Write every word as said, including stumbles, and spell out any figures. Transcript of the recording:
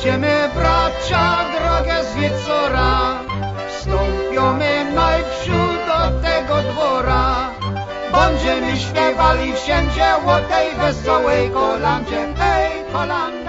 Idziemy, bracia, drogę z wieczora, wstąpiemy najprzód do tego dwora. Będziemy śpiewali wszędzie o tej wesołej kolandzie, hej, kolandzie.